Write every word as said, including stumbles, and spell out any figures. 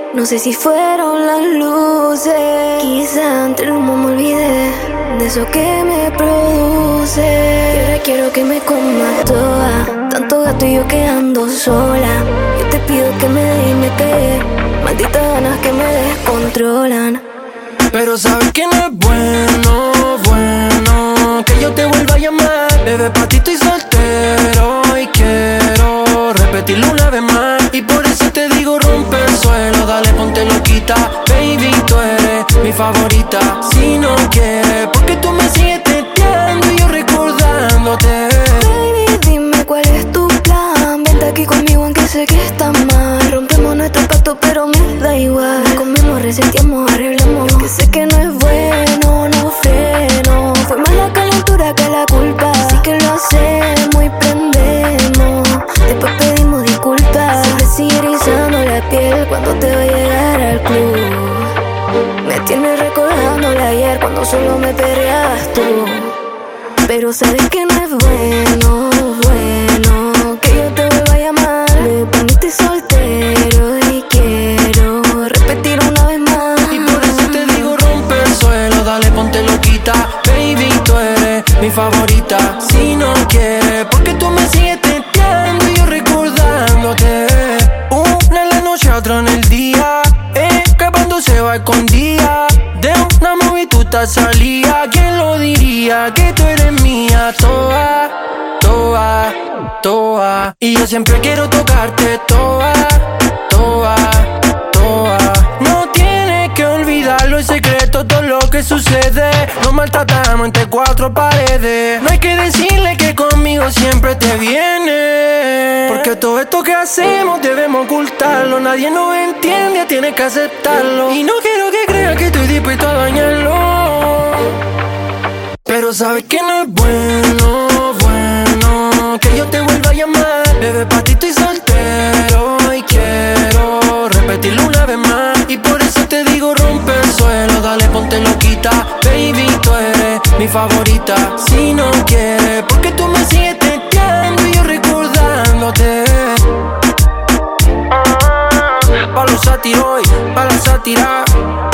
No sé si fueron las luces, quizá entre el humo me olvidé de eso que me produce. Y ahora quiero que me comas toda, tanto gato y yo quedando sola. Yo te pido que me des y me quede, malditas ganas que me descontrolan. Pero sabes que no es bueno, bueno que yo te vuelva a llamar. Bebé, pa' ti estoy soltero y quiero repetirlo una vez más. Y por eso te digo rompe el suelo, dale ponte loquita. Baby, tú eres mi favorita. Si no quieres, porque tú me sigues teteando y yo recordándote. Baby, dime cuál es tu plan. Vente aquí conmigo aunque sé que está mal. Rompemos nuestro pacto pero me da igual. Comemos, reseteamos, arreglamos. Que sé que no es bueno, no freno. Fue más la calentura que la culpa. Así que lo hacemos y prendemos. Después pedimos disculpas. Se me sigue erizando la piel cuando te va a llegar al club. Me tienes recordándole ayer cuando solo me perreabas tú. Pero sabes que no es bueno, bueno que yo te vuelva a llamar. Pa' mí estoy soltero y quiero repetir una vez más. Y por eso te digo rompe el suelo, dale ponte loquita. Baby, tú eres mi favorita. Si no quieres, porque tú me sigues teteando y yo recordándote. Una en la noche, otra en el día, escapando se va escondida. De una movie tú te salía. ¿Quién lo diría? Que tú eres mía. Toa, toa, toa. Y yo siempre quiero tocarte. Toa, toa, toa. No tienes que olvidarlo, el secreto, todo lo que sucede. Nos maltratamos entre cuatro paredes. No hay que decirle que conmigo siempre te viene, porque todo esto que hacemos debemos ocultarlo. Nadie nos entiende, tienes que aceptarlo. Y no quiero que creas que estoy dispuesto a dañarlo. Pero sabes que no es bueno, bueno que yo te vuelva a llamar. Bebé, pa' ti estoy soltero y quiero repetirlo una vez más. Y por eso te digo rompe el suelo, dale ponte loquita. Baby, tú eres mi favorita. Si no quieres, porque tú me sigues teteando y yo recordándote. Pa' los sátiros, pa' la sátira.